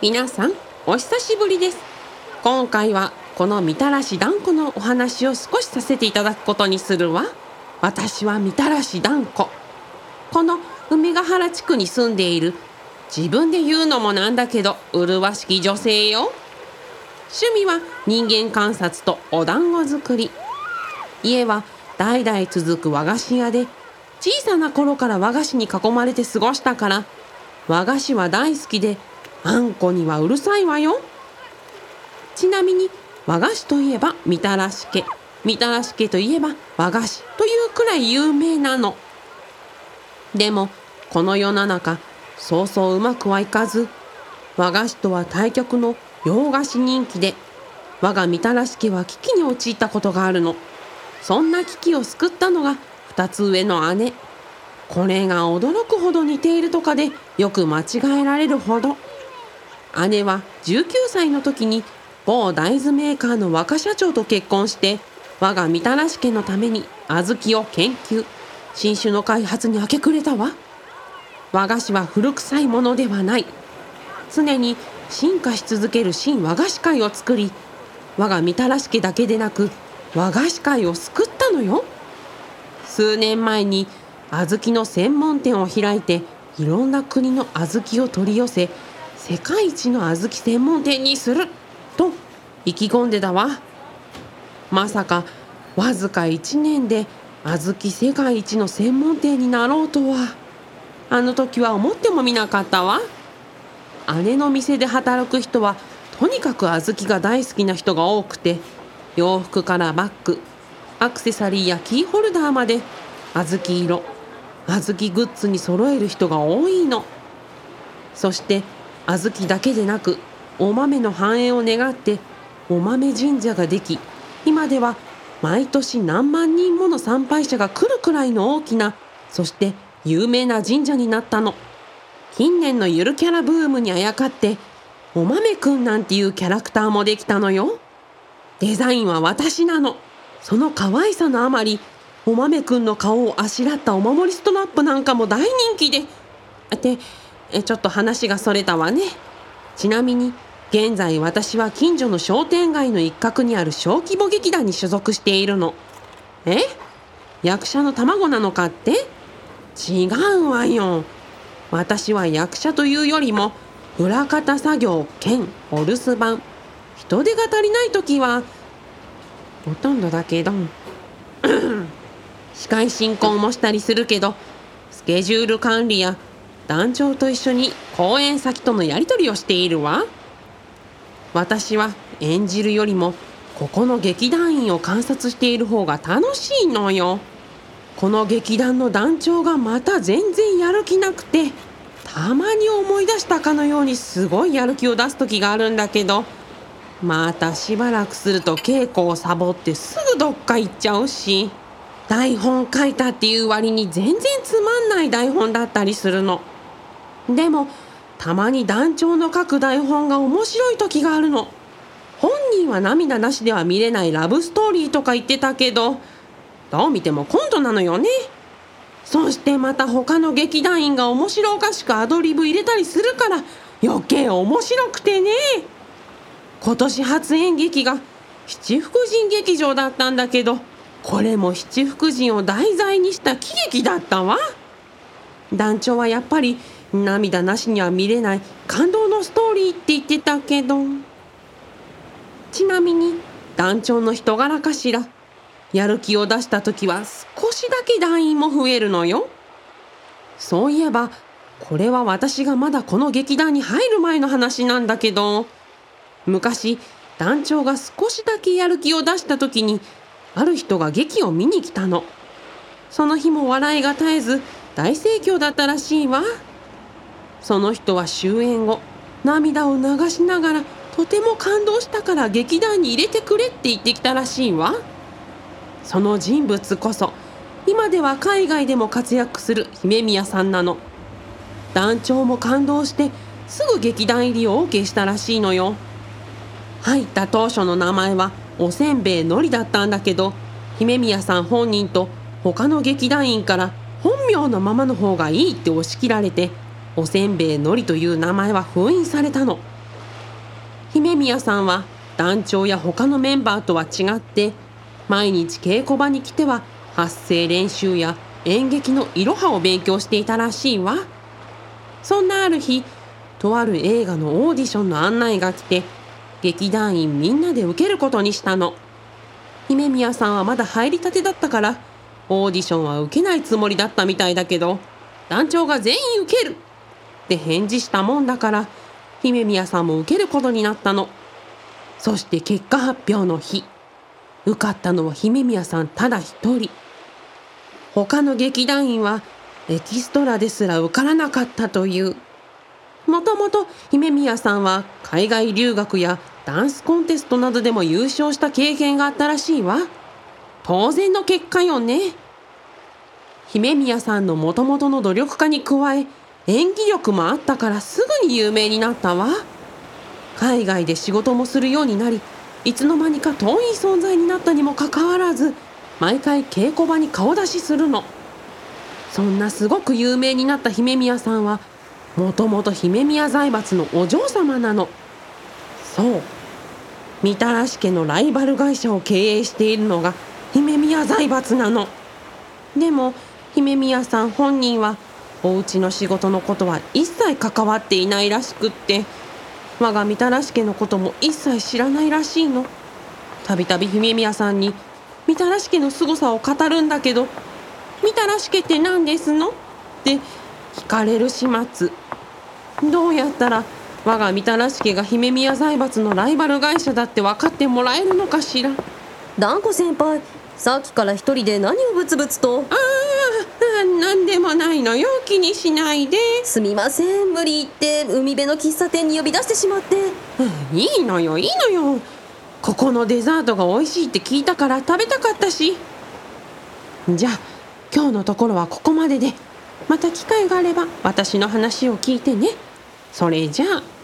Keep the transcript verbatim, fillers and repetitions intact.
皆さん、お久しぶりです。今回はこのみたらし団子のお話を少しさせていただくことにするわ。私はみたらし団子。この梅ヶ原地区に住んでいる、自分で言うのもなんだけど麗しき女性よ。趣味は人間観察とお団子作り。家は代々続く和菓子屋で、小さな頃から和菓子に囲まれて過ごしたから、和菓子は大好きで、あんこにはうるさいわよ。ちなみに和菓子といえばみたらし家、みたらし家といえば和菓子というくらい有名なの。でもこの世の中、そうそううまくはいかず、和菓子とは対極の洋菓子人気で、我がみたらし家は危機に陥ったことがあるの。そんな危機を救ったのが二つ上の姉。これが驚くほど似ているとかで、よく間違えられるほど。姉はじゅうきゅうさいの時に某大豆メーカーの若社長と結婚して、我がみたらし家のために小豆を研究、新種の開発に明け暮れたわ。和菓子は古臭いものではない。常に進化し続ける新和菓子界を作り、我がみたらし家だけでなく和菓子界を救ったのよ。数年前に小豆の専門店を開いて、いろんな国の小豆を取り寄せ、世界一の小豆専門店にすると意気込んでたわ。まさかわずかいちねんで小豆世界一の専門店になろうとは、あの時は思ってもみなかったわ。姉の店で働く人はとにかく小豆が大好きな人が多くて、洋服からバッグ、アクセサリーやキーホルダーまで小豆色、小豆グッズに揃える人が多いの。そして小豆だけでなくお豆の繁栄を願ってお豆神社ができ、今では毎年何万人もの参拝者が来るくらいの大きな、そして有名な神社になったの。近年のゆるキャラブームにあやかって、お豆くんなんていうキャラクターもできたのよ。デザインは私なの。その可愛さのあまり、お豆くんの顔をあしらったお守りストラップなんかも大人気で。で、えちょっと話がそれたわね。ちなみに現在私は近所の商店街の一角にある小規模劇団に所属しているの。え？役者の卵なのかって？違うわよ。私は役者というよりも裏方作業兼お留守番。人手が足りない時はほとんどだけど司会進行もしたりするけど、スケジュール管理や団長と一緒に公演先とのやり取りをしているわ。私は演じるよりもここの劇団員を観察している方が楽しいのよ。この劇団の団長がまた全然やる気なくて、たまに思い出したかのようにすごいやる気を出す時があるんだけど、またしばらくすると稽古をサボってすぐどっか行っちゃうし、台本書いたっていう割に全然つまんない台本だったりするの。でもたまに団長の書く台本が面白い時があるの。本人は涙なしでは見れないラブストーリーとか言ってたけど、どう見てもコントなのよね。そしてまた他の劇団員が面白おかしくアドリブ入れたりするから、余計面白くてね。今年初演劇が七福神劇場だったんだけど、これも七福神を題材にした喜劇だったわ。団長はやっぱり涙なしには見れない感動のストーリーって言ってたけど、ちなみに団長の人柄かしら、やる気を出した時は少しだけ団員も増えるのよ。そういえばこれは私がまだこの劇団に入る前の話なんだけど、昔団長が少しだけやる気を出した時に、ある人が劇を見に来たの。その日も笑いが絶えず大盛況だったらしいわ。その人は終演後、涙を流しながら、とても感動したから劇団に入れてくれって言ってきたらしいわ。その人物こそ今では海外でも活躍する姫宮さんなの。団長も感動してすぐ劇団入りを OK したらしいのよ。入った当初の名前はおせんべいのりだったんだけど、姫宮さん本人と他の劇団員から本名のままの方がいいって押し切られて、おせんべいのりという名前は封印されたの。 姫宮さんは団長や他のメンバーとは違って毎日稽古場に来ては発声練習や演劇のいろはを勉強していたらしいわ。そんなある日、とある映画のオーディションの案内が来て劇団員みんなで受けることにしたの。姫宮さんはまだ入りたてだったからオーディションは受けないつもりだったみたいだけど、団長が全員受けるって返事したもんだから姫宮さんも受けることになったの。そして結果発表の日、受かったのは姫宮さんただ一人。他の劇団員はエキストラですら受からなかったという。もともと姫宮さんは海外留学やダンスコンテストなどでも優勝した経験があったらしいわ。当然の結果よね。姫宮さんのもともとの努力家に加え演技力もあったからすぐに有名になったわ。海外で仕事もするようになり、いつの間にか遠い存在になったにもかかわらず毎回稽古場に顔出しするの。そんなすごく有名になった姫宮さんはもともと姫宮財閥のお嬢様なの。そう、みたらし家のライバル会社を経営しているのが姫宮財閥なの。でも姫宮さん本人はお家の仕事のことは一切関わっていないらしくって、我がみたらし家のことも一切知らないらしいの。たびたび姫宮さんにみたらし家の凄さを語るんだけど、みたらし家って何ですのって聞かれる始末。どうやったら我がみたらし家が姫宮財閥のライバル会社だって分かってもらえるのかしら。 団子先輩、さっきから一人で何をブツブツと。 ああ、なんでもないのよ、気にしないで。 すみません、無理言って海辺の喫茶店に呼び出してしまって。 いいのよいいのよ、ここのデザートが美味しいって聞いたから食べたかったし。じゃあ今日のところはここまでで、また機会があれば私の話を聞いてね。それじゃあ。